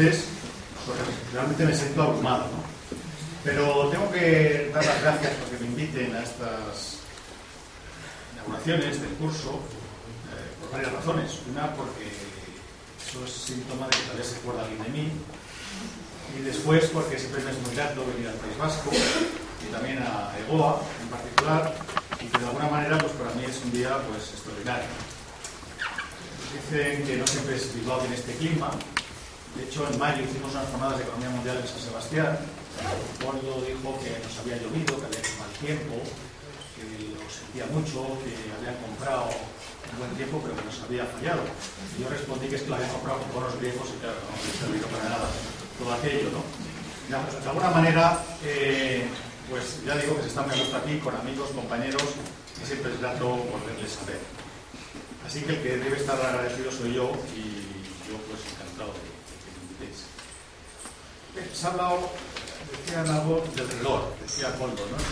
veces, porque realmente me siento abrumado, ¿no? Pero tengo que dar las gracias porque me inviten a estas inauguraciones del curso por varias razones. Una, porque eso es síntoma de que todavía se acuerda alguien de mí, y después porque siempre me es muy grato venir al País Vasco y también a EGOA en particular, y que de alguna manera pues para mí es un día pues extraordinario. Dicen que no siempre es Bilbao en este clima. De hecho, en mayo hicimos unas jornadas de economía mundial en San Sebastián. Leopoldo dijo que nos había llovido, que había hecho mal tiempo, que lo sentía mucho, que habían comprado un buen tiempo, pero que nos había fallado. Y yo respondí que es que lo habían comprado con bonos griegos y claro, no había servido para nada todo aquello, ¿no? De alguna manera, pues ya digo que se está muy a gusto aquí con amigos, compañeros, y siempre es grato volverles a ver. Así que el que debe estar agradecido soy yo, y yo pues encantado de que me invitéis. Se ha hablado, decían algo del reloj, decía Coldo, ¿no?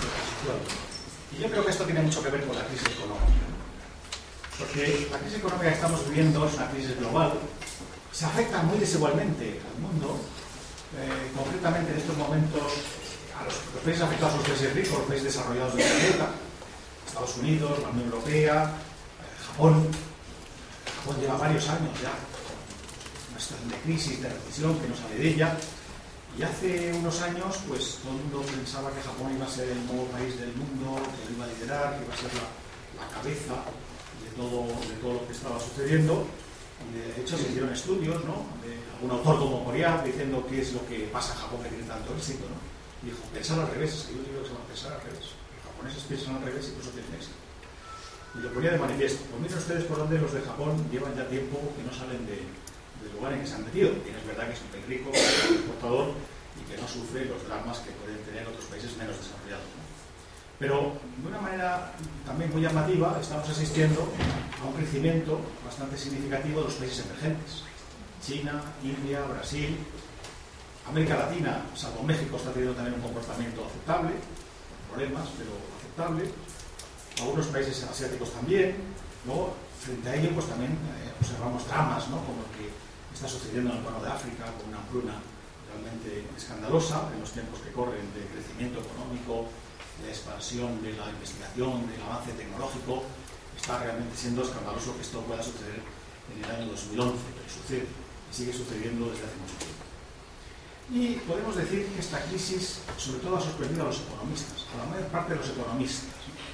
Y yo creo que esto tiene mucho que ver con la crisis económica. Porque la crisis económica que estamos viviendo es una crisis global, se afecta muy desigualmente al mundo, concretamente en estos momentos a los países afectados, los países ricos, los países desarrollados del planeta, Estados Unidos, la Unión Europea, Japón. Japón lleva varios años ya una situación de crisis, de recesión, que no sale de ella. Y hace unos años, pues todo el mundo pensaba que Japón iba a ser el nuevo país del mundo, que lo iba a liderar, que iba a ser la cabeza de todo lo que estaba sucediendo. Y de hecho se hicieron estudios, ¿no?, de algún autor como Moriarty diciendo qué es lo que pasa en Japón que tiene tanto éxito, ¿no? Y dijo, pensar al revés. Hay un libro que se llama Pensar al revés. Los japoneses piensan al revés y por eso tienen éxito. Y lo ponía de manifiesto. Pues miren ustedes por dónde los de Japón llevan ya tiempo que no salen del lugar en que se han metido. Y es verdad que es un país rico, un exportador, y que no sufre los dramas que pueden tener otros países menos desarrollados, ¿no? Pero de una manera también muy llamativa estamos asistiendo a un crecimiento bastante significativo de los países emergentes. China, India, Brasil, América Latina, salvo México, está teniendo también un comportamiento aceptable, problemas, pero aceptable. Algunos países asiáticos también. Luego, frente a ello, pues también observamos dramas, ¿no?, como el que está sucediendo en el Cuerno de África, con una hambruna realmente escandalosa en los tiempos que corren de crecimiento económico, de expansión de la investigación, del avance tecnológico. Está realmente siendo escandaloso que esto pueda suceder en el año 2011, pero sucede y sigue sucediendo desde hace mucho tiempo. Y podemos decir que esta crisis, sobre todo, ha sorprendido a los economistas, a la mayor parte de los economistas.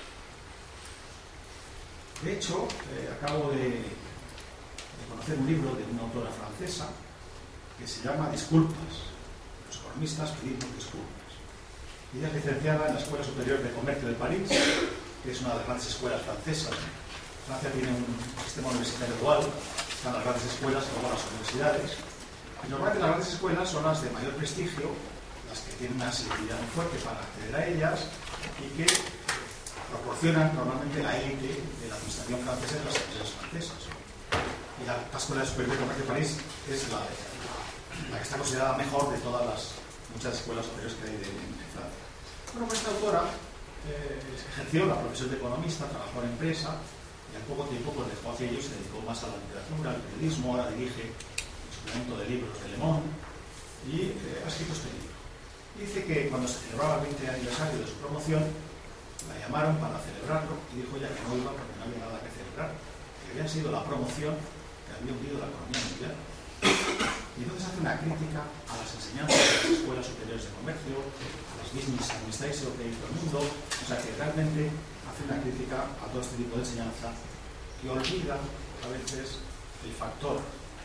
De hecho, acabo de conocer un libro de una autora francesa que se llama Disculpas. Los economistas pedimos disculpas. Ella es licenciada en la Escuela Superior de Comercio de París, que es una de las grandes escuelas francesas. Francia tiene un sistema universitario dual, están las grandes escuelas y luego las universidades. Y normalmente las grandes escuelas son las de mayor prestigio, las que tienen una selectividad muy fuerte para acceder a ellas y que proporcionan normalmente la élite de la administración francesa y de las empresas francesas. Y la Escuela Superior de Comercio de París es la que está considerada mejor de todas las muchas escuelas superiores que hay en Francia. Bueno, pues esta autora ejerció la profesión de economista, trabajó en empresa y al poco tiempo pues dejó aquello y se dedicó más a la literatura, al periodismo. Ahora dirige el suplemento de libros de Le Monde y ha escrito este libro. Dice que cuando se celebraba el 20 aniversario de su promoción, la llamaron para celebrarlo y dijo ya que no iba porque no había nada que celebrar, que había sido la promoción que había hundido la economía mundial. Y entonces hace una crítica a las enseñanzas de las escuelas superiores de comercio, a las business administration que hay en todo el mundo. O sea que realmente hace una crítica a todo este tipo de enseñanza que olvida a veces el factor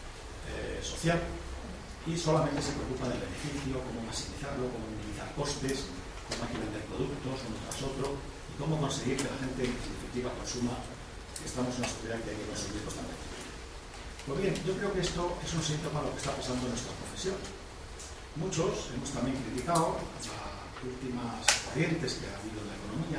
social y solamente se preocupa del beneficio, cómo maximizarlo, cómo minimizar costes, cómo hay que vender productos uno tras otro y cómo conseguir que la gente en definitiva consuma, que estamos en una sociedad que hay que consumir constantemente. Pues bien, yo creo que esto es un síntoma de lo que está pasando en nuestra profesión. Muchos hemos también criticado las últimas corrientes que ha habido en la economía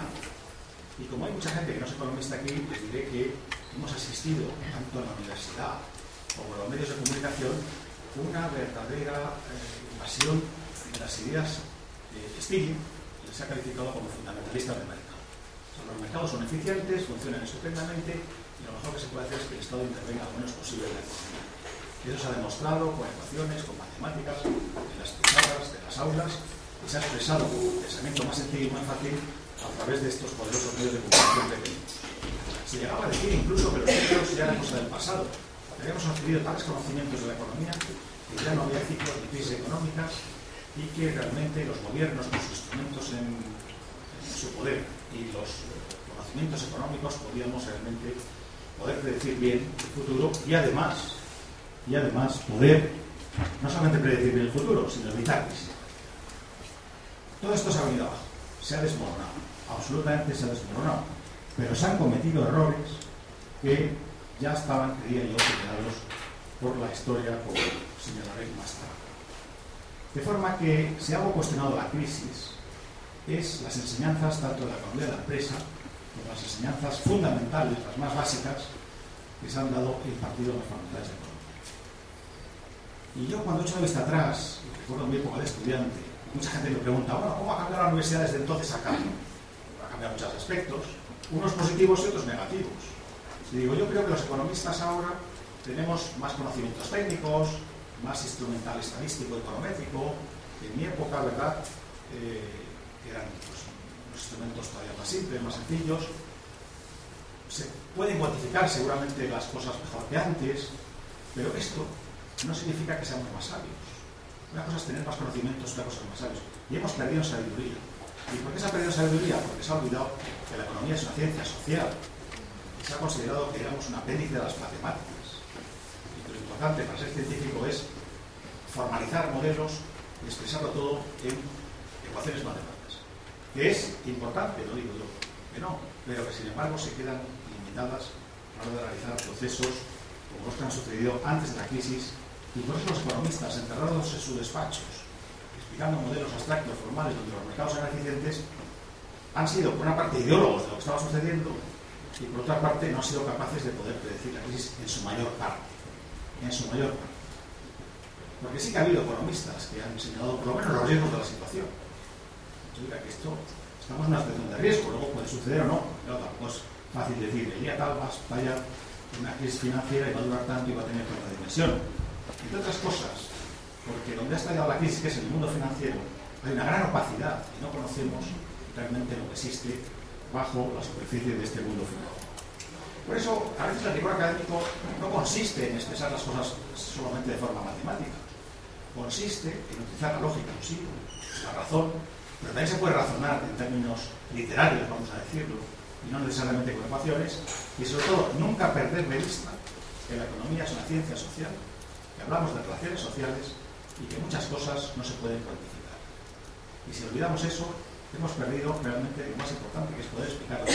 y como hay mucha gente que no es economista aquí, les diré que hemos asistido, tanto en la universidad como en los medios de comunicación, una verdadera invasión de las ideas de Stigin, que se ha calificado como fundamentalistas del mercado. O sea, los mercados son eficientes, funcionan estupendamente y lo mejor que se puede hacer es que el Estado intervenga lo menos posible en la economía. Eso se ha demostrado con ecuaciones, con matemáticas, en las pizarras, de las aulas, y se ha expresado con un pensamiento más sencillo y más fácil a través de estos poderosos medios de comunicación que tenemos. Se llegaba a decir incluso que los libros ya eran cosa del pasado. Habíamos adquirido tales conocimientos de la economía que ya no había ciclos ni crisis económicas y que realmente los gobiernos, con sus instrumentos en su poder y los conocimientos económicos podíamos realmente poder predecir bien el futuro y además poder no solamente predecir bien el futuro, sino evitar crisis. Todo esto se ha venido abajo, se ha desmoronado, absolutamente se ha desmoronado, pero se han cometido errores que ya estaban, creía yo, señalados por la historia, como señalaré más tarde. De forma que, si algo cuestionado la crisis, es las enseñanzas tanto de la economía de la empresa como las enseñanzas fundamentales, las más básicas, que se han dado impartido en las facultades de economía. Y yo, cuando echo la vista atrás, y recuerdo mi época de estudiante, mucha gente me pregunta, bueno, ¿cómo ha cambiado la universidad desde entonces a acá? Ha cambiado muchos aspectos, unos positivos y otros negativos. Y digo, yo creo que los economistas ahora tenemos más conocimientos técnicos, más instrumental estadístico, econométrico, que en mi época, ¿verdad?, eran pues, unos instrumentos todavía más simples, más sencillos. Se pueden cuantificar seguramente las cosas mejor que antes, pero esto no significa que seamos más sabios. Una cosa es tener más conocimientos, otra cosa es más sabios. Y hemos perdido sabiduría. ¿Y por qué se ha perdido sabiduría? Porque se ha olvidado que la economía es una ciencia social. Y se ha considerado que éramos un apéndice de las matemáticas. Y que lo importante para ser científico es formalizar modelos y expresarlo todo en ecuaciones matemáticas. Que es importante, no digo yo, que no, pero que sin embargo se quedan limitadas a la hora de realizar procesos como los que han sucedido antes de la crisis. Y por eso los economistas, enterrados en sus despachos, explicando modelos abstractos, formales, donde los mercados eran eficientes, han sido, por una parte, ideólogos de lo que estaba sucediendo y, por otra parte, no han sido capaces de poder predecir la crisis en su mayor parte. En su mayor parte. Porque sí que ha habido economistas que han señalado, por lo menos, los riesgos de la situación. Significa que esto, estamos en una situación de riesgo, luego puede suceder o no. Pero tampoco es fácil decir, el día tal va a fallar una crisis financiera y va a durar tanto y va a tener tanta dimensión. Entre otras cosas, porque donde ha estallado la crisis, que es el mundo financiero, hay una gran opacidad y no conocemos realmente lo que existe bajo la superficie de este mundo financiero. Por eso, a veces el rigor académico no consiste en expresar las cosas solamente de forma matemática. Consiste en utilizar la lógica, sí, la razón, pero también se puede razonar en términos literarios, vamos a decirlo, y no necesariamente con ecuaciones, y sobre todo nunca perder de vista que la economía es una ciencia social, que hablamos de relaciones sociales y que muchas cosas no se pueden cuantificar. Y si olvidamos eso, hemos perdido realmente lo más importante, que es poder explicarlo.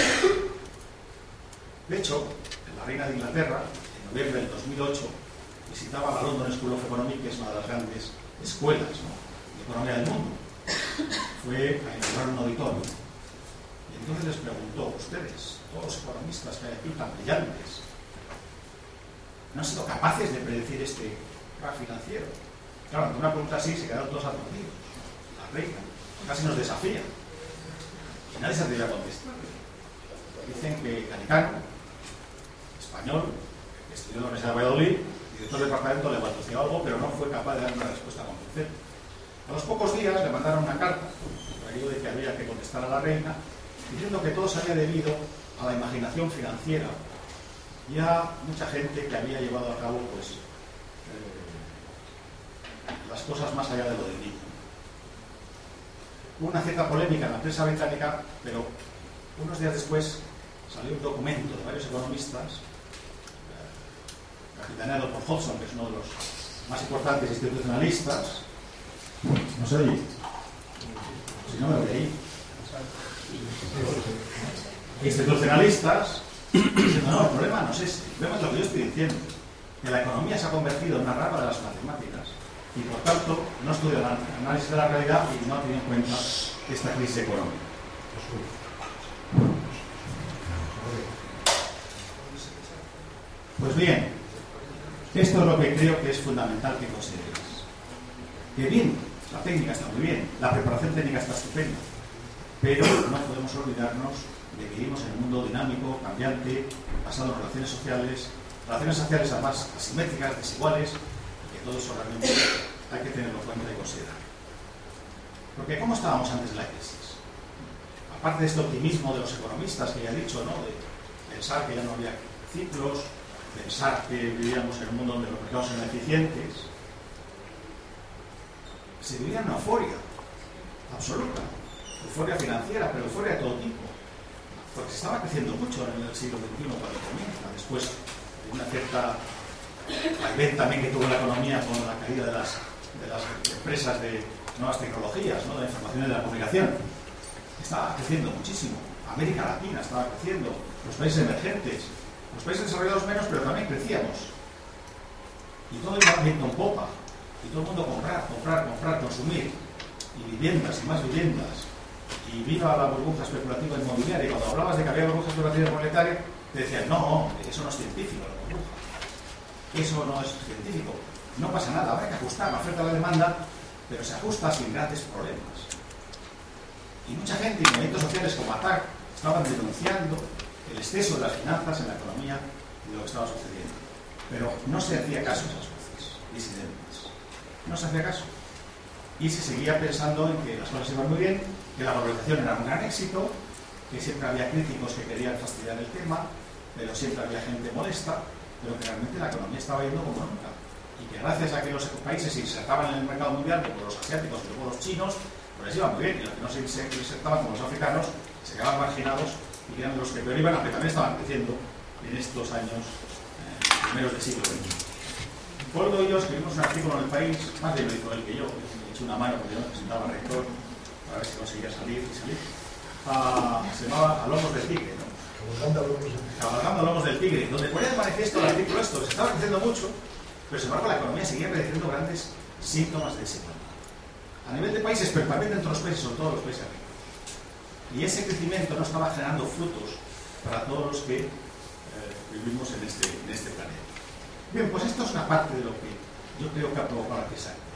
De hecho, la reina de Inglaterra, en noviembre del 2008, visitaba la London School of Economics, que es una de las grandes escuelas, ¿no?, de economía del mundo. Fue a inaugurar un auditorio. Y entonces les preguntó, ustedes, todos los economistas que hay aquí tan brillantes, ¿no han sido capaces de predecir este crack financiero? Claro, ante una pregunta así se quedaron todos aturdidos. La reina casi nos desafía. Y nadie se atrevía a contestar. Dicen que Galicano, español, que estudió en la Universidad de Valladolid, director del departamento, le balbuceó algo, pero no fue capaz de dar una respuesta convincente. A los pocos días le mandaron una carta, por aquello de que había que contestar a la reina, diciendo que todo se había debido a la imaginación financiera y a mucha gente que había llevado a cabo pues, las cosas más allá de lo del niño. Hubo una cierta polémica en la prensa británica, pero unos días después salió un documento de varios economistas, capitaneado por Hodgson, que es uno de los más importantes institucionalistas. No se oye. Si no me voy ahí. Institucionalistas diciendo, no, el problema no es ese, el problema es lo que yo estoy diciendo, que la economía se ha convertido en una rama de las matemáticas y por tanto no estudia el análisis de la realidad y no ha tenido en cuenta esta crisis económica. Pues bien, esto es lo que creo que es fundamental que consideréis. Que bien, la técnica está muy bien, la preparación técnica está estupenda, pero no podemos olvidarnos de que vivimos en un mundo dinámico, cambiante, basado en relaciones sociales además asimétricas, desiguales, que todo eso realmente hay que tenerlo en cuenta y considerar. Porque ¿cómo estábamos antes de la crisis? Aparte de este optimismo de los economistas que ya he dicho, ¿no? De pensar que ya no había ciclos, pensar que vivíamos en un mundo donde los mercados eran eficientes, se vivía una euforia absoluta, euforia financiera, pero euforia de todo tipo, porque se estaba creciendo mucho en el siglo XXI cuando comienza, después de una cierta vaivén también que tuvo la economía con la caída de las empresas de nuevas tecnologías, ¿no? De la información y de la comunicación. Estaba creciendo muchísimo. América Latina estaba creciendo, los países emergentes, los países desarrollados menos, pero también crecíamos. Y todo iba viento en popa. Y todo el mundo comprar, consumir. Y viviendas, y más viviendas. Y viva la burbuja especulativa inmobiliaria. Y cuando hablabas de que había burbuja especulativa inmobiliaria, te decían, no, eso no es científico, la burbuja. Eso no es científico. No pasa nada, habrá que ajustar la oferta a la demanda, pero se ajusta sin grandes problemas. Y mucha gente y movimientos sociales como ATAC estaban denunciando el exceso de las finanzas en la economía y lo que estaba sucediendo. Pero no se hacía caso a esas voces disidentes. No se hacía caso. Y se seguía pensando en que las cosas iban muy bien, que la globalización era un gran éxito, que siempre había críticos que querían fastidiar el tema, pero siempre había gente molesta, pero que realmente la economía estaba yendo como nunca. Y que gracias a que los países se insertaban en el mercado mundial, como los asiáticos y luego los chinos, pues les iba muy bien, y los que no se insertaban, como los africanos, se quedaban marginados y que eran los que peor iban, aunque también estaban creciendo en estos años primeros del siglo XX. Poldo y yo escribimos un artículo en El País, más bien lo hizo él que yo, he hecho una mano porque yo me presentaba rector para ver si conseguía salir y salir. Se llamaba A lomos del tigre, ¿no? Cabalgando a lomos del tigre, donde ponía de manifiesto el artículo esto, se estaba creciendo mucho, pero sin embargo la economía seguía padeciendo grandes síntomas de desigualdad. A nivel de países, pero también dentro de los países, sobre todo los países ricos. Y ese crecimiento no estaba generando frutos para todos los que vivimos en este planeta. Bien, pues esto es una parte de lo que yo creo que ha provocado la crisis actual.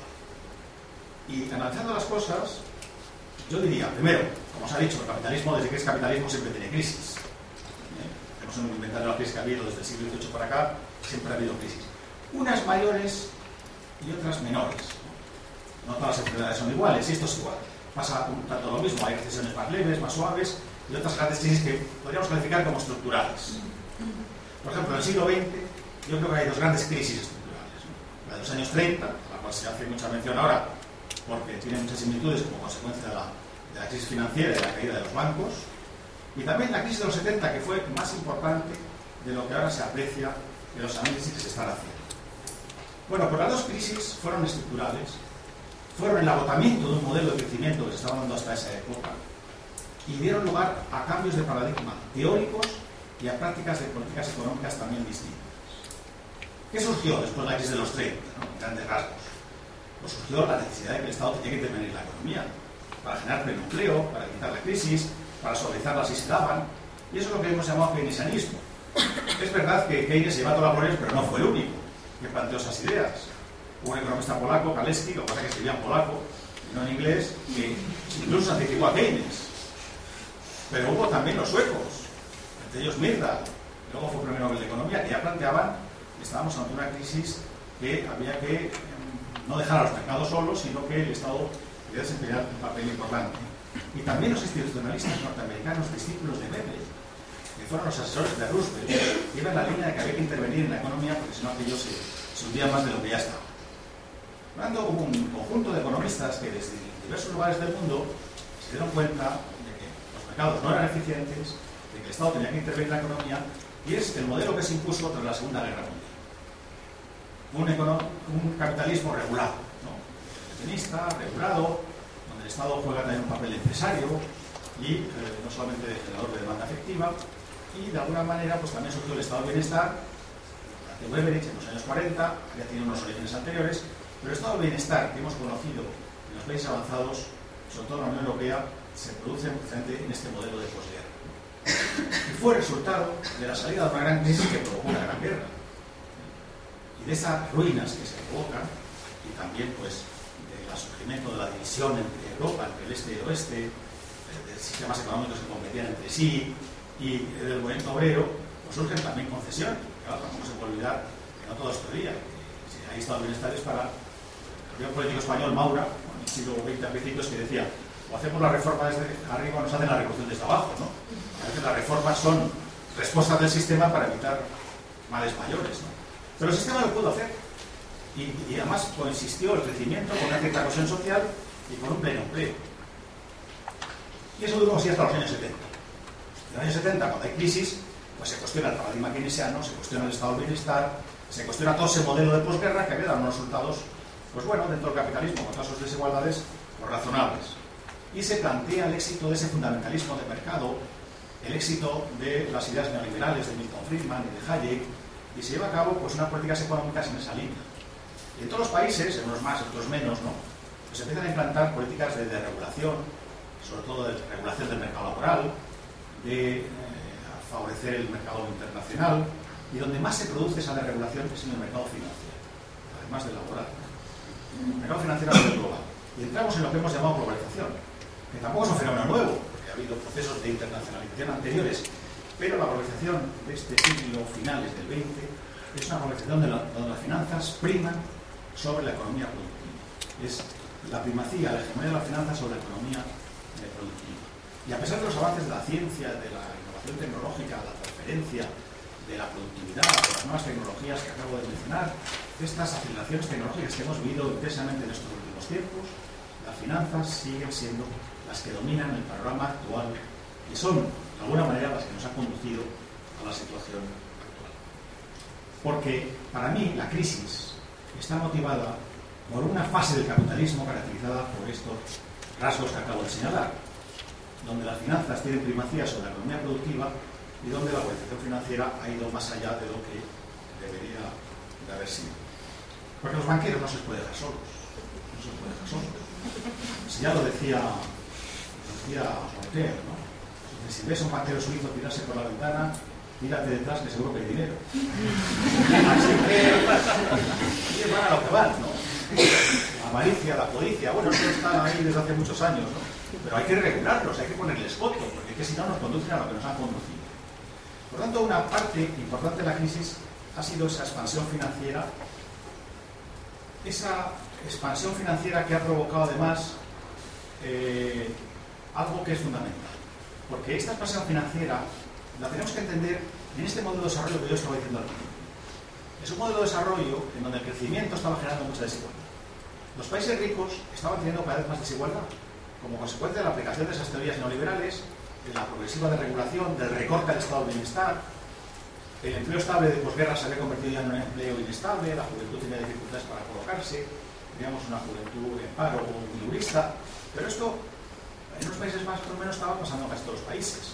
Y analizando las cosas, yo diría, primero, como se ha dicho, el capitalismo, desde que es capitalismo, siempre tiene crisis. Hemos inventado la crisis que ha habido desde el siglo XVIII para acá, siempre ha habido crisis. Unas mayores y otras menores. No todas las enfermedades son iguales, y esto es igual. Pasa tanto lo mismo, hay recesiones más leves, más suaves, y otras grandes crisis que podríamos calificar como estructurales. Por ejemplo, en el siglo XX, yo creo que hay dos grandes crisis estructurales, ¿no? La de los años 30, a la cual se hace mucha mención ahora, porque tiene muchas similitudes como consecuencia de la crisis financiera y de la caída de los bancos, y también la crisis de los 70, que fue más importante de lo que ahora se aprecia de los análisis que se están haciendo. Bueno, pues las dos crisis fueron estructurales, fueron el agotamiento de un modelo de crecimiento que se estaba dando hasta esa época y dieron lugar a cambios de paradigma teóricos y a prácticas de políticas económicas también distintas. ¿Qué surgió después de la crisis de los 30, ¿no? En grandes rasgos? Pues surgió la necesidad de que el Estado tenía que intervenir en la economía para generar pleno empleo, para evitar la crisis, para suavizarla si se daban, y eso es lo que hemos llamado keynesianismo. Es verdad que Keynes lleva toda la gloria, pero no fue el único que planteó esas ideas. Hubo un economista polaco, Kalecki, lo que pasa es que escribía en polaco y no en inglés, que incluso anticipó a Keynes. Pero hubo también los suecos, entre ellos Myrdal, luego fue premio Nobel de Economía, que ya planteaban que estábamos ante una crisis que había que no dejar a los mercados solos, sino que el Estado debía desempeñar un papel importante. Y también los institucionalistas norteamericanos, discípulos de Weber, que fueron los asesores de Roosevelt, iban la línea de que había que intervenir en la economía porque si no aquello se hundía más de lo que ya estaba. Hablando con un conjunto de economistas que desde diversos lugares del mundo se dieron cuenta de que los mercados no eran eficientes, de que el Estado tenía que intervenir en la economía, y es el modelo que se impuso tras la Segunda Guerra Mundial. Un capitalismo regulado, ¿no? Intervencionista, regulado, donde el Estado juega también un papel de empresario y no solamente de generador de demanda efectiva, y de alguna manera pues también surgió el Estado del Bienestar de Weberich en los años 40, ya tiene unos orígenes anteriores, pero el Estado del Bienestar que hemos conocido en los países avanzados, sobre todo en la Unión Europea, se produce precisamente en este modelo de posguerra. Y fue resultado de la salida de una gran crisis que provocó una gran guerra. Y de esas ruinas que se provocan, y también pues del surgimiento de la división entre Europa, entre el este y el oeste, de sistemas económicos que competían entre sí, y del movimiento obrero, pues surgen también concesiones. Claro, no se puede olvidar que no todo es teoría, que hay estado de bienestar es para... Había un político español, Maura, en el siglo XX a principios, que decía, o hacemos la reforma desde arriba o nos hacen la revolución desde abajo, ¿no? A veces las reformas son respuestas del sistema para evitar males mayores, ¿no? Pero el sistema lo pudo hacer. Y además coexistió el crecimiento con una cierta cohesión social y con un pleno empleo. Y eso duró así hasta los años 70. En los años 70, cuando hay crisis, pues se cuestiona el paradigma keynesiano, se cuestiona el estado del bienestar, se cuestiona todo ese modelo de posguerra que había dado unos resultados, pues bueno, dentro del capitalismo, con todas sus desigualdades, pues razonables. Y se plantea el éxito de ese fundamentalismo de mercado, el éxito de las ideas neoliberales de Milton Friedman y de Hayek, y se lleva a cabo pues unas políticas económicas en esa línea. Y en todos los países, en unos más, en otros menos, ¿no? Pues se empiezan a implantar políticas de regulación, sobre todo de regulación del mercado laboral, de favorecer el mercado internacional, y donde más se produce esa desregulación es en el mercado financiero, además del laboral. El mercado financiero a nivel global. Y entramos en lo que hemos llamado globalización, que tampoco es un fenómeno nuevo, porque ha habido procesos de internacionalización anteriores, pero la globalización de este siglo, finales del 20, es una globalización donde las finanzas priman sobre la economía productiva. Es la primacía, la hegemonía de las finanzas sobre la economía productiva. Y a pesar de los avances de la ciencia, de la innovación tecnológica, de la transferencia, de la productividad, de las nuevas tecnologías que acabo de mencionar, de estas aceleraciones tecnológicas que hemos vivido intensamente en estos últimos tiempos, las finanzas siguen siendo las que dominan el panorama actual y son, de alguna manera, las que nos han conducido a la situación actual. Porque, para mí, la crisis está motivada por una fase del capitalismo caracterizada por estos rasgos que acabo de señalar, donde las finanzas tienen primacía sobre la economía productiva y donde la globalización financiera ha ido más allá de lo que debería de haber sido. Porque los banqueros no se les puede dejar solos. No se les puede dejar solos. Si ya lo decía Voltaire, ¿no? Si ves a un banquero suizo tirarse por la ventana, mírate detrás que seguro que hay dinero. Así que van a lo que van, ¿no? La avaricia, la codicia, bueno, eso está ahí desde hace muchos años, ¿no? Pero hay que regularlos, hay que ponerles coto, porque es que si no nos conducen a lo que nos han conducido. Por tanto, una parte importante de la crisis ha sido esa expansión financiera que ha provocado además algo que es fundamental. Porque esta expansión financiera la tenemos que entender en este modelo de desarrollo que yo estaba diciendo al principio. Es un modelo de desarrollo en donde el crecimiento estaba generando mucha desigualdad. Los países ricos estaban teniendo cada vez más desigualdad, como consecuencia de la aplicación de esas teorías neoliberales, de la progresiva desregulación, del recorte al estado del bienestar. El empleo estable de posguerra se había convertido ya en un empleo inestable, la juventud tenía dificultades para colocarse, teníamos una juventud en paro o minorista, pero esto en los países más o menos estaba pasando en casi todos los países.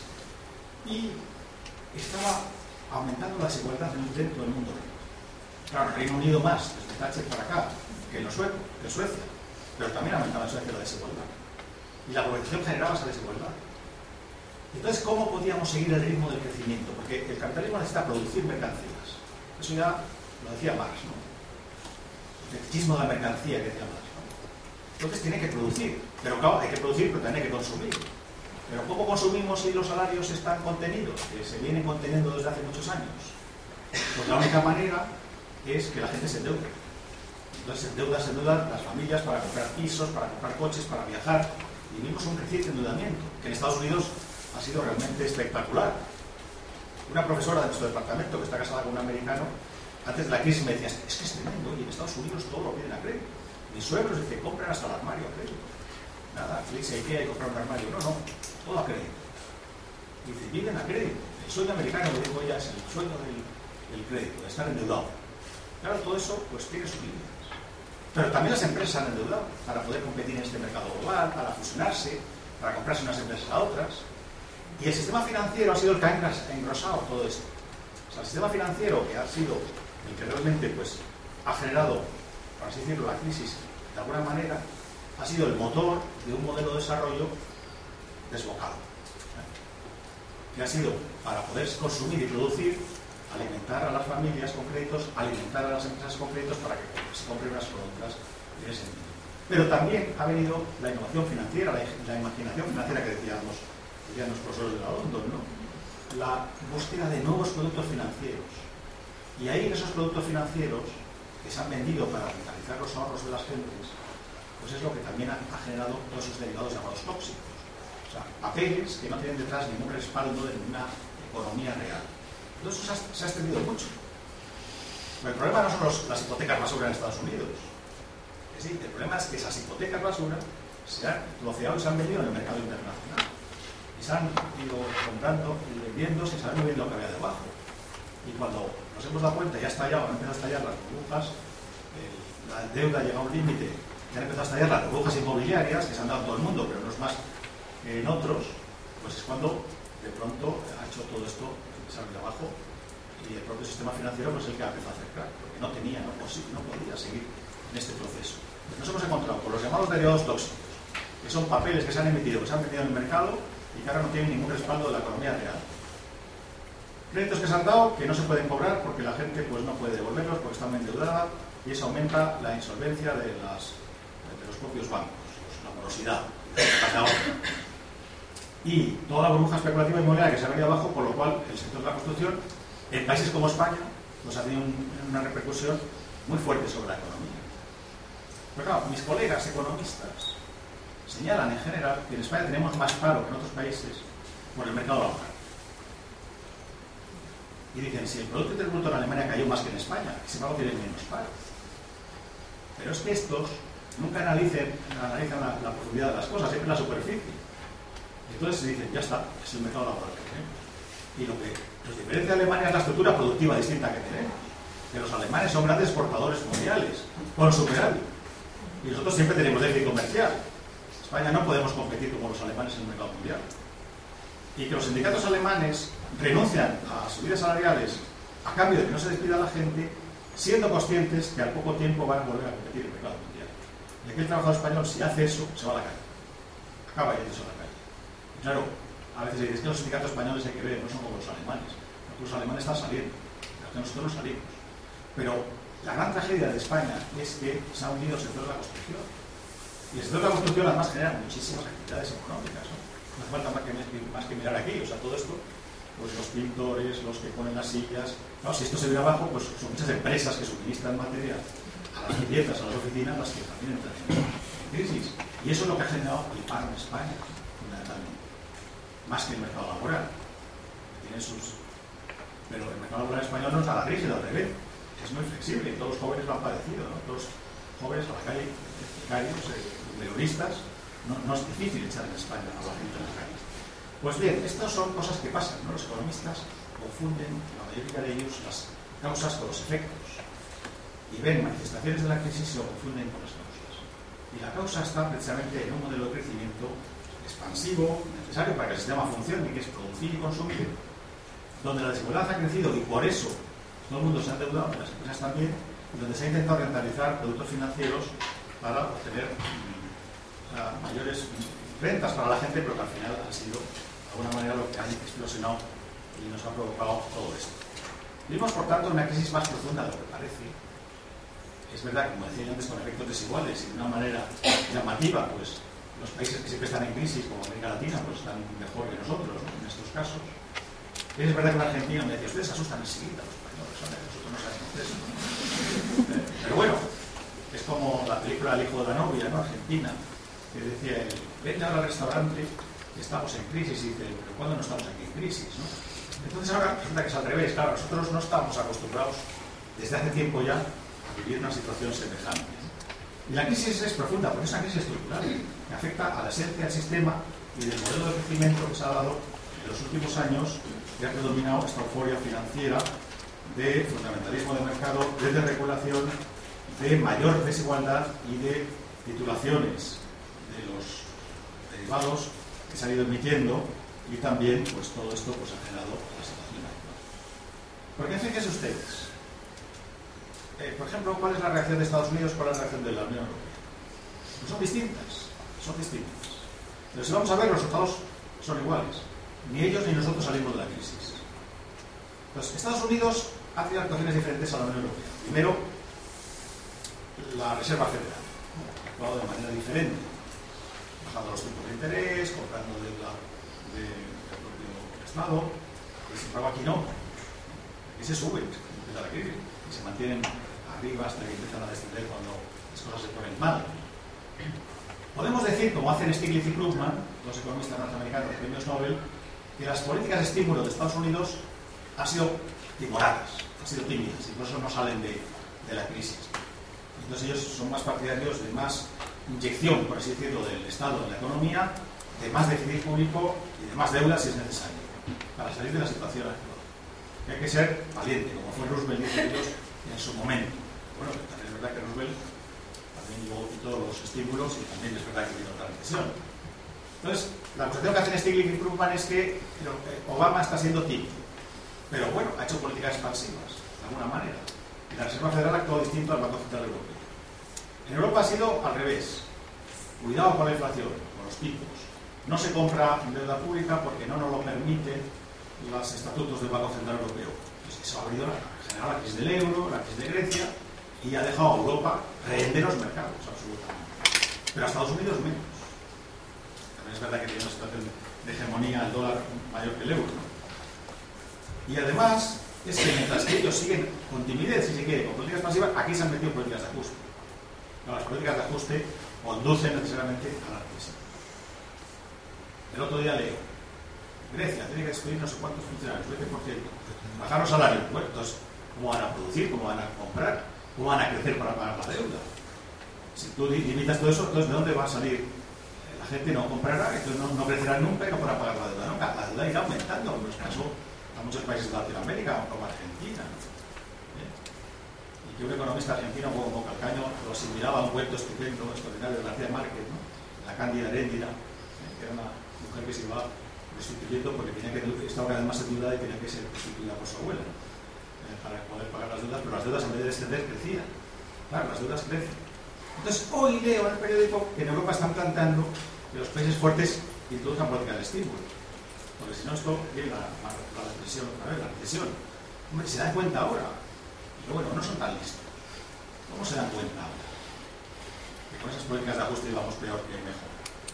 Y estaba aumentando la desigualdad dentro del mundo rico. Claro, el Reino Unido más, desde Thatcher para acá, que en Suecia, pero también aumentaba en Suecia la desigualdad. Y la globalización generaba esa desigualdad. Entonces, ¿cómo podíamos seguir el ritmo del crecimiento? Porque el capitalismo necesita producir mercancías. Eso ya lo decía Marx, ¿no? El fetichismo de la mercancía que decía Marx, ¿no? Entonces tiene que producir. Pero claro, hay que producir, pero también hay que consumir. Pero ¿cómo consumimos si los salarios están contenidos? Que se vienen conteniendo desde hace muchos años. Pues la única manera es que la gente se endeude. Entonces se endeudan las familias para comprar pisos, para comprar coches, para viajar. Y vimos un creciente endeudamiento, que en Estados Unidos ha sido realmente espectacular. Una profesora de nuestro departamento, que está casada con un americano, antes de la crisis me decía, es que es tremendo, y en Estados Unidos todo lo piden a crédito. Mis suegros dicen, compran hasta el armario a crédito. Nada, Netflix, IKEA, y comprar un armario. No, todo a crédito. Dice, viven a crédito. El sueño americano, lo digo ya, es el sueño del crédito, de estar endeudado. Claro, todo eso pues tiene sus límites. Pero también las empresas han endeudado para poder competir en este mercado global, para fusionarse, para comprarse unas empresas a otras. Y el sistema financiero ha sido el que ha engrosado todo esto. O sea, el sistema financiero, que ha sido el que realmente pues, ha generado, por así decirlo, la crisis, de alguna manera, ha sido el motor de un modelo de desarrollo desbocado. Que ha sido, para poder consumir y producir, alimentar a las familias con créditos, alimentar a las empresas con créditos para que se compren unas con otras en ese sentido. Pero también ha venido la innovación financiera, la imaginación financiera que decían los profesores de la London, ¿no? La búsqueda de nuevos productos financieros. Y ahí en esos productos financieros que se han vendido para rentabilizar los ahorros de las gentes, pues es lo que también ha generado todos esos derivados llamados tóxicos. O sea, papeles que no tienen detrás ningún respaldo de ninguna economía real. Entonces eso se ha extendido mucho. Pero el problema no son las hipotecas basura en Estados Unidos. Es decir, el problema es que esas hipotecas basura se han troceado y se han vendido en el mercado internacional. Y se han ido comprando y vendiendo sin saber muy bien lo que había debajo. Y cuando nos hemos dado cuenta, ya ha estallado, han empezado a estallar las burbujas, la deuda llega a un límite, ya han empezado a estallar las burbujas inmobiliarias, que se han dado en todo el mundo, pero no es más que en otros, pues es cuando de pronto ha hecho todo esto salir abajo y el propio sistema financiero pues es el que ha empezado a hacer crack, porque no tenía, no podía seguir en este proceso. Nos hemos encontrado con los llamados derivados tóxicos, que son papeles que se han emitido, que se han vendido en el mercado y que ahora no tienen ningún respaldo de la economía real. Créditos que se han dado que no se pueden cobrar porque la gente pues no puede devolverlos porque está muy endeudada y eso aumenta la insolvencia de los propios bancos, la morosidad, y toda la burbuja especulativa inmobiliaria que se ha venido abajo, por lo cual el sector de la construcción en países como España pues ha tenido una repercusión muy fuerte sobre la economía. Pero claro, mis colegas economistas señalan en general que en España tenemos más paro que en otros países por el mercado laboral. Y dicen, si el Producto Interior Bruto en Alemania cayó más que en España, sin embargo tienen menos paro. Pero es que estos nunca analizan la profundidad de las cosas, siempre la superficie. Entonces se dicen, ya está, es el mercado laboral que tenemos. Y lo que nos diferencia de Alemania es la estructura productiva distinta que tenemos. Que los alemanes son grandes exportadores mundiales, con superávit. Y nosotros siempre tenemos déficit comercial. España no podemos competir como los alemanes en el mercado mundial. Y que los sindicatos alemanes renuncian a subidas salariales a cambio de que no se despida a la gente, siendo conscientes que al poco tiempo van a volver a competir en el mercado mundial. Y aquí el trabajador español, si hace eso, se va a la calle. Acaba yéndose a la calle. Y claro, a veces se dice que los sindicatos españoles hay que ver, no son como los alemanes. Los alemanes están saliendo, nosotros no salimos. Pero la gran tragedia de España es que se ha unido el sector de la construcción. Y el sector de la construcción además genera muchísimas actividades económicas, ¿no? No hace falta más que mirar aquí, o sea, todo esto, pues los pintores, los que ponen las sillas. Claro, si esto se viene abajo, pues son muchas empresas que suministran material a las viviendas, a las oficinas, las que también entran en crisis. Y eso es lo que ha generado el paro en España, fundamentalmente. Más que el mercado laboral. Tiene sus... Pero el mercado laboral español no es nada rígido, al revés. Es muy flexible y todos los jóvenes lo han padecido, ¿no? Todos los jóvenes a la calle, becarios, periodistas, no es difícil echar en España a la gente en la calle. Pues bien, estas son cosas que pasan, ¿no? Los economistas confunden, la mayoría de ellos, las causas con los efectos. Y ven manifestaciones de la crisis y lo confunden con las causas. Y la causa está precisamente en un modelo de crecimiento expansivo, necesario para que el sistema funcione, que es producir y consumir, donde la desigualdad ha crecido y por eso todo el mundo se ha endeudado, las empresas también, y donde se ha intentado rentabilizar productos financieros para obtener mayores rentas para la gente, pero que al final han sido de alguna manera lo que han explosionado y nos ha provocado todo esto. Vivimos, por tanto, una crisis más profunda de lo que parece. Es verdad, como decía antes, con efectos desiguales y de una manera llamativa, pues los países que siempre están en crisis, como América Latina, pues están mejor que nosotros, ¿no? En estos casos. Y es verdad que en Argentina me decía, ustedes se asustan enseguida, los españoles, nosotros no sabemos eso. Pero bueno, es como la película El hijo de la novia, ¿no? Argentina, que decía, vete ahora al restaurante, estamos en crisis, y dice, pero ¿cuándo no estamos aquí en crisis, no? Entonces ahora resulta que es al revés, claro, nosotros no estamos acostumbrados desde hace tiempo ya a vivir una situación semejante. Y la crisis es profunda, porque es una crisis estructural que afecta a la esencia del sistema y del modelo de crecimiento que se ha dado en los últimos años, que ha predominado esta euforia financiera de fundamentalismo de mercado, de desregulación, de mayor desigualdad y de titulaciones de los derivados que se han ido emitiendo, y también pues todo esto pues ha generado la situación actual. Porque fíjense ustedes, por ejemplo, ¿cuál es la reacción de Estados Unidos? ¿Cuál es la reacción de la Unión Europea? Pues son distintas. Pero si vamos a ver, los resultados son iguales. Ni ellos ni nosotros salimos de la crisis. Entonces, Estados Unidos ha tenido actuaciones diferentes a la Unión Europea. Primero, la Reserva Federal ha actuado de manera diferente, bajando los tipos de interés, comprando deuda del propio Estado, y sin embargo aquí no. Aquí se sube, empieza la crisis, y se mantienen a arriba hasta que empiezan a descender cuando las cosas se ponen mal. Podemos decir, como hacen Stiglitz y Krugman, dos economistas norteamericanos, premios Nobel, que las políticas de estímulo de Estados Unidos han sido timoratas, han sido tímidas, y por eso no salen de la crisis. Entonces ellos son más partidarios de más inyección, por así decirlo, del Estado en la economía, de más déficit público y de más deuda si es necesario, para salir de la situación actual. Y hay que ser valiente, como fue Roosevelt, dicen ellos, en su momento. Bueno, también es verdad que Roosevelt también llevó todos los estímulos y también es verdad que vino otra recesión. Entonces, la acusación que hacen Stiglitz y Krugman es que Obama está siendo tímido, pero bueno, ha hecho políticas expansivas, de alguna manera. Y la Reserva Federal actuó distinto al Banco Central Europeo. En Europa ha sido al revés. Cuidado con la inflación, con los tipos. No se compra deuda pública porque no nos lo permiten los estatutos del Banco Central Europeo. Entonces, eso ha habido en general la crisis del euro, la crisis de Grecia, y ha dejado a Europa rehén de los mercados, absolutamente. Pero a Estados Unidos menos. También es verdad que tiene una situación de hegemonía el dólar mayor que el euro, ¿no? Y además, es que mientras que ellos siguen con timidez, si se quiere, con políticas pasivas, aquí se han metido políticas de ajuste. No, las políticas de ajuste conducen necesariamente a la crisis. El otro día leo, Grecia tiene que despedir no sé cuántos funcionarios, 20%, bajar los salarios. Bueno, entonces, ¿cómo van a producir? ¿Cómo van a comprar? ¿Cómo van a crecer para pagar la deuda? Si tú limitas todo eso, entonces ¿de dónde va a salir? La gente no comprará, entonces no crecerá nunca y no podrá pagar la deuda nunca. La deuda irá aumentando, como nos pasó a muchos países de Latinoamérica, como Argentina. Y que un economista argentino como Calcaño lo asimilaba a un cuento estupendo, extraordinario de García Márquez, ¿no? La Cándida Heréndira, que era una mujer que se iba prostituyendo porque estaba cada vez más endeudada y tenía que ser prostituida por su abuela, para poder pagar las deudas, pero las deudas en vez de descender crecían. Claro, las deudas crecen. Entonces hoy leo en el periódico que en Europa están planteando que los países fuertes introduzcan políticas de estímulo, porque si no esto viene la recesión otra vez, la recesión. Hombre, se dan cuenta ahora, pero bueno, no son tan listos. ¿Cómo se dan cuenta ahora? Que con esas políticas de ajuste íbamos peor que mejor.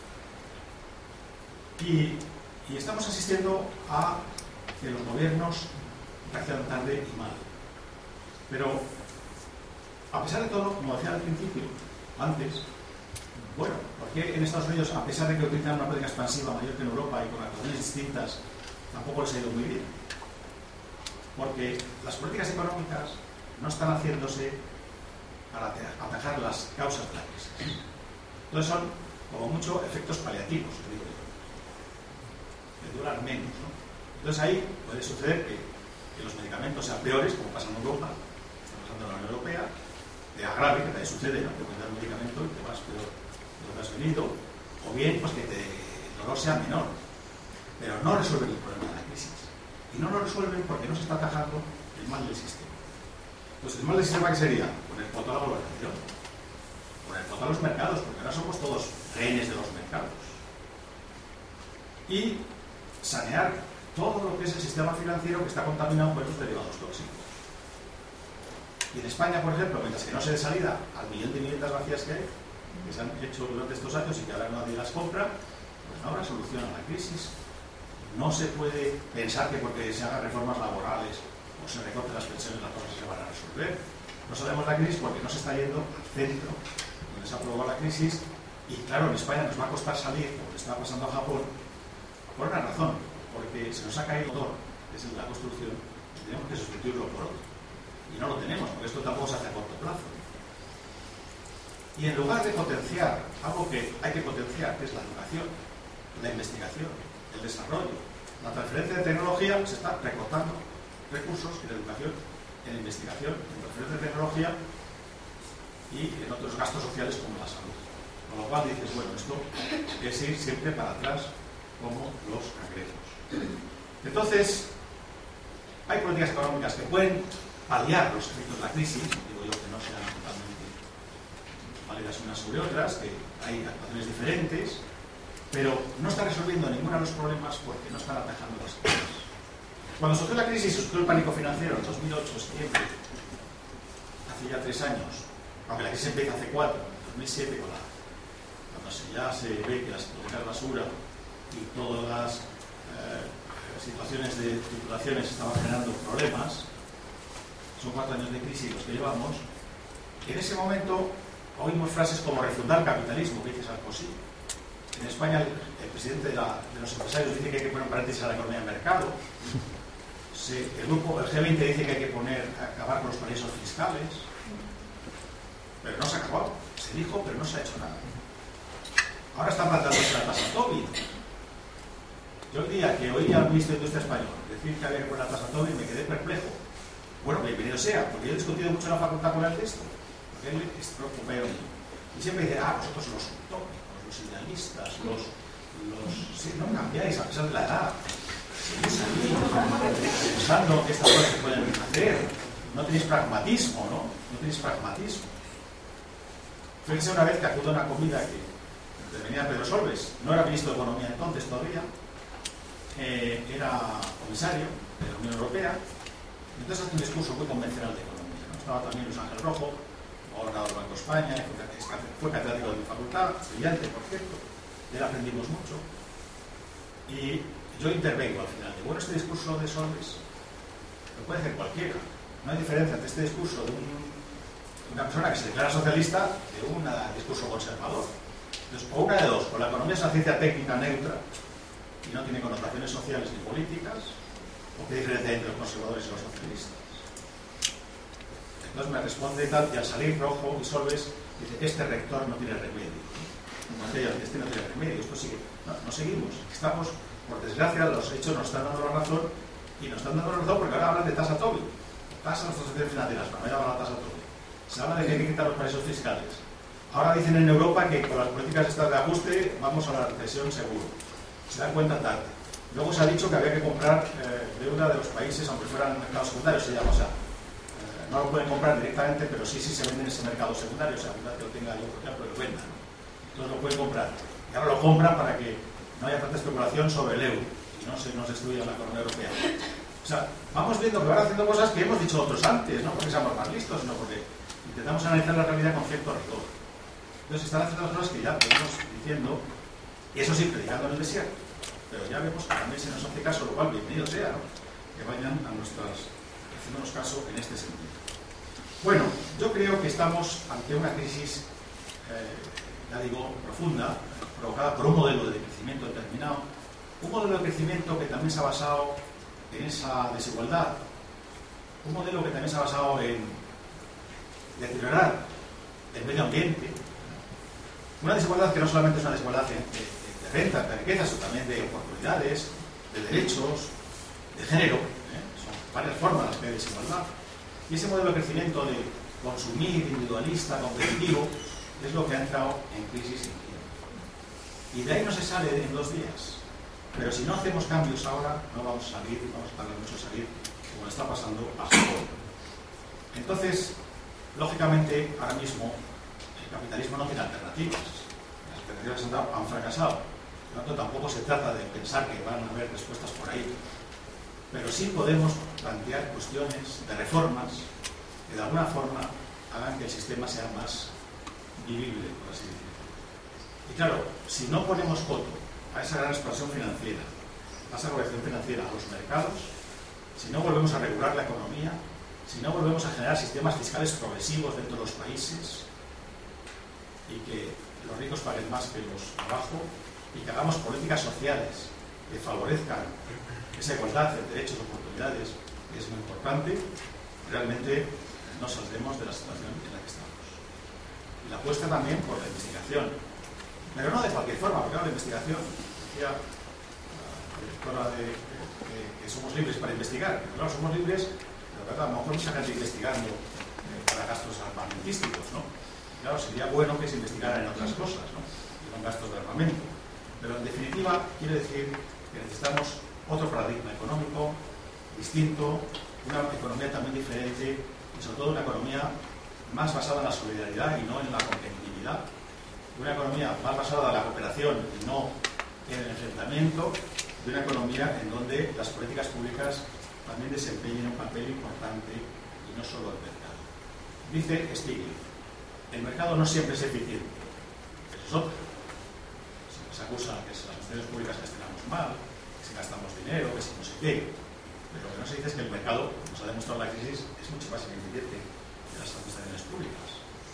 Y estamos asistiendo a que los gobiernos reaccionan tarde y mal. Pero, a pesar de todo, como decía al principio, antes, bueno, ¿por qué en Estados Unidos, a pesar de que utilizan una política expansiva mayor que en Europa y con actuaciones distintas, tampoco les ha ido muy bien? Porque las políticas económicas no están haciéndose para atajar las causas de la crisis. Entonces son, como mucho, efectos paliativos, que digo yo, que duran menos, ¿no? Entonces ahí puede suceder que los medicamentos sean peores, como pasa en Europa, está pasando en la Unión Europea, te agrave, que también sucede, ¿no? Te pueden dar un medicamento y te vas peor de lo que has venido, o bien pues que el dolor sea menor, pero no resuelven el problema de la crisis. Y no lo resuelven porque no se está atajando el mal del sistema. Entonces, ¿el mal del sistema qué sería? Poner foto a la globalización, poner foto a los mercados, porque ahora somos todos rehenes de los mercados. Y sanear todo lo que es el sistema financiero que está contaminado por esos derivados tóxicos. Y en España, por ejemplo, mientras que no se dé salida al millón de viviendas vacías que hay, que se han hecho durante estos años y que ahora nadie las compra, pues no habrá solución a la crisis. No se puede pensar que porque se hagan reformas laborales o se recorten las pensiones las cosas se van a resolver. No sabemos la crisis porque no se está yendo al centro donde se ha probado la crisis y claro, en España nos va a costar salir, como le está pasando a Japón, por una razón, porque se nos ha caído el motor, que es el de la construcción, y tenemos que sustituirlo por otro. Y no lo tenemos, porque esto tampoco se hace a corto plazo. Y en lugar de potenciar algo que hay que potenciar, que es la educación, la investigación, el desarrollo, la transferencia de tecnología, se está recortando recursos en educación, en investigación, en transferencia de tecnología y en otros gastos sociales como la salud. Con lo cual dices, bueno, esto es ir siempre para atrás como los cangrejos. Entonces, hay políticas económicas que pueden paliar los efectos de la crisis, digo yo que no sean totalmente válidas unas sobre otras, que hay actuaciones diferentes, pero no está resolviendo ninguno de los problemas porque no están atajando las cosas. Cuando surgió la crisis y surgió el pánico financiero en 2008, septiembre, hace ya 3 años, aunque la crisis empieza hace 4, en 2007, cuando ya se ve que las hipotecas basura y todas las situaciones de titulaciones estaban generando problemas, son 4 años de crisis los que llevamos, En ese momento oímos frases como refundar el capitalismo, que dice Sarkozy. En España el presidente de los empresarios dice que hay que poner paréntesis a la economía de mercado. El G20 dice que hay que acabar con los paraísos fiscales. Pero no se ha acabado. Se dijo, pero no se ha hecho nada. Ahora está planteándose la tasa Tobin. Yo el día que oí al ministro de Industria español decir que había que poner la tasa Tobin me quedé perplejo. Bueno, bienvenido sea, porque yo he discutido mucho en la facultad con el texto. Porque él es compañero mío. Y siempre dice, vosotros los utópicos, los idealistas, sí, no cambiáis a pesar de la edad. Seguís ahí, pensando que estas cosas se pueden hacer. No tenéis pragmatismo, ¿no? No tenéis pragmatismo. Fíjense una vez que acudo a una comida que venía Pedro Solbes, no era ministro de Economía entonces todavía, era comisario de la Unión Europea, entonces hace un discurso muy convencional de economía, ¿no? Estaba también Luis Ángel Rojo, gobernador del Banco de España, fue catedrático de mi facultad, brillante, por cierto, de él aprendimos mucho, y yo intervengo al final. Bueno, este discurso de Solbes lo puede hacer cualquiera, no hay diferencia entre este discurso de una persona que se declara socialista de un discurso conservador. Entonces, o una de dos, o la economía es una ciencia técnica neutra y no tiene connotaciones sociales ni políticas, o qué diferencia hay entre los conservadores y los socialistas. Entonces me responde tal, y al salir Rojo y Solbes dice, este rector no tiene remedio. Este no tiene remedio, esto sigue. No seguimos. Estamos, por desgracia, los hechos nos están dando la razón, y nos están dando la razón porque ahora hablan de tasa Tobin. Tasa de las transacciones financieras, para no llamar la tasa Tobin. Se habla de que hay que quitar los paraísos fiscales. Ahora dicen en Europa que con las políticas estas de ajuste vamos a la recesión seguro. Se dan cuenta tarde. Luego se ha dicho que había que comprar deuda de los países, aunque fueran mercados secundarios, se llama, o sea, no lo pueden comprar directamente, pero sí se vende en ese mercado secundario, o sea, que lo tenga yo, por ejemplo, lo venda, ¿no? Entonces lo pueden comprar. Y ahora lo compran para que no haya tanta especulación sobre el euro y no se nos destruya la economía europea. O sea, vamos viendo que van haciendo cosas que hemos dicho otros antes, no porque seamos más listos, sino porque intentamos analizar la realidad con cierto rigor. Entonces están haciendo cosas que ya venimos diciendo, y eso sí, predicando en el desierto. Pero ya vemos que también se nos hace caso, lo cual bienvenido sea, ¿no? Que vayan haciéndonos caso en este sentido. Bueno, yo creo que estamos ante una crisis, ya digo, profunda, provocada por un modelo de crecimiento determinado, un modelo de crecimiento que también se ha basado en esa desigualdad, un modelo que también se ha basado en deteriorar el medio ambiente, una desigualdad que no solamente es una desigualdad de renta, de riquezas, sino también de oportunidades, de derechos, de género, son varias formas las que hay de desigualdad. Y ese modelo de crecimiento de consumir, individualista, competitivo, es lo que ha entrado en crisis y de ahí no se sale en 2 días. Pero si no hacemos cambios ahora, no vamos a salir, vamos a tardar mucho a salir, como está pasando a Japón. Entonces, lógicamente, ahora mismo, el capitalismo no tiene alternativas. Las alternativas han fracasado. Por lo tanto, tampoco se trata de pensar que van a haber respuestas por ahí. Pero sí podemos plantear cuestiones de reformas que de alguna forma hagan que el sistema sea más vivible, por así decirlo. Y claro, si no ponemos coto a esa gran expansión financiera, a esa corrección financiera, a los mercados, si no volvemos a regular la economía, si no volvemos a generar sistemas fiscales progresivos dentro de los países y que los ricos paguen más que los de abajo y que hagamos políticas sociales que favorezcan esa igualdad de derechos y oportunidades, que es muy importante, realmente no saldremos de la situación en la que estamos. Y la apuesta también por la investigación, pero no de cualquier forma, porque la investigación, decía la directora que somos libres para investigar, pero claro, somos libres, pero claro, a lo mejor mucha gente investigando para gastos armamentísticos, ¿no? Y claro, sería bueno que se investigaran en otras cosas, ¿no? Y no en gastos de armamento. Pero en definitiva, quiere decir que necesitamos otro paradigma económico distinto, una economía también diferente y sobre todo una economía más basada en la solidaridad y no en la competitividad, una economía más basada en la cooperación y no en el enfrentamiento, de una economía en donde las políticas públicas también desempeñen un papel importante y no solo el mercado. Dice Stiglitz, el mercado no siempre es eficiente, eso es otro. Se nos acusa que las administraciones públicas gestionamos mal, que si gastamos dinero, que si no sé qué, pero lo que no se dice es que el mercado, nos ha demostrado la crisis, es mucho más eficiente que las administraciones públicas.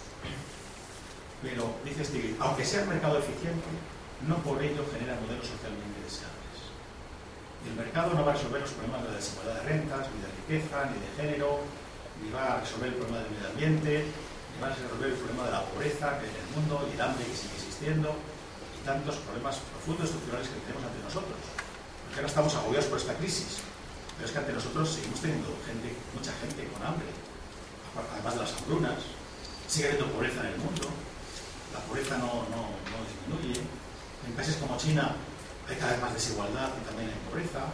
Pero, dice Stiglitz, aunque sea un mercado eficiente, no por ello genera modelos socialmente deseables. Y el mercado no va a resolver los problemas de la desigualdad de rentas, ni de riqueza, ni de género, ni va a resolver el problema del medio ambiente, ni va a resolver el problema de la pobreza que hay en el mundo, y el hambre que sigue existiendo, y tantos problemas profundos estructurales que tenemos ante nosotros. Porque ahora estamos agobiados por esta crisis, pero es que ante nosotros seguimos teniendo mucha gente con hambre, además de las hambrunas, sigue habiendo pobreza en el mundo, la pobreza no disminuye, en países como China hay cada vez más desigualdad y también hay pobreza.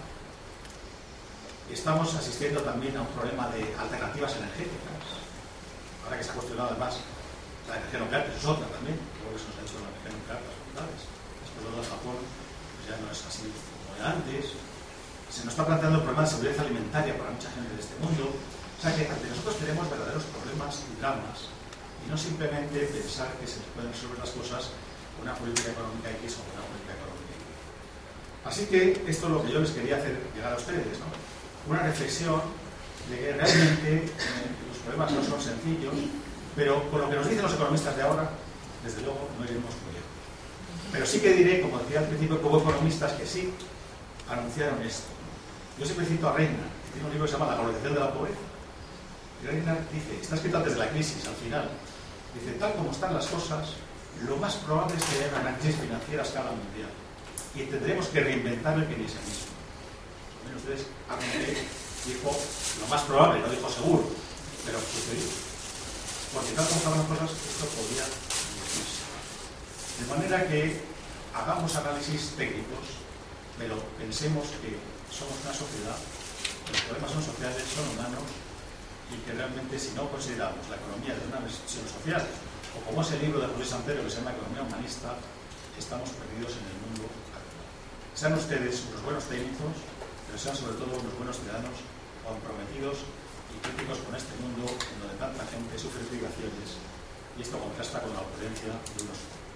Estamos asistiendo también a un problema de alternativas energéticas, ahora que se ha cuestionado además la energía nuclear, que eso es otra también, creo que se nos ha hecho la energía nuclear las bondades. Después de lo de Japón, pues ya no es así como era antes. Se nos está planteando el problema de seguridad alimentaria para mucha gente de este mundo. O sea que ante nosotros tenemos verdaderos problemas y dramas, y no simplemente pensar que se nos pueden resolver las cosas con una política económica X o con una política económica Y. Así que esto es lo que yo les quería hacer llegar a ustedes, ¿no? Una reflexión de que realmente los problemas no son sencillos, pero con lo que nos dicen los economistas de ahora, desde luego no iremos muy lejos. Pero sí que diré, como decía al principio, que hubo economistas que sí anunciaron esto. Yo siempre cito a Reina, que tiene un libro que se llama La globalización de la pobreza. Y Reina dice, está escrito antes de la crisis, al final, dice, tal como están las cosas, lo más probable es que haya una crisis financiera a escala mundial. Y tendremos que reinventar el keynesianismo. Bueno, ustedes dijo lo más probable, no dijo seguro, pero sucedió. Porque tal como estaban las cosas, esto podría decirse. De manera que hagamos análisis técnicos, pero pensemos que somos una sociedad, los problemas son sociales, son humanos, y que realmente si no consideramos la economía de una visión social, o como es el libro de José Santero que se llama Economía Humanista, estamos perdidos en el mundo actual. Sean ustedes unos buenos técnicos, pero sean sobre todo unos buenos ciudadanos comprometidos y críticos con este mundo en donde tanta gente sufre privaciones, y esto contrasta con la opulencia de unos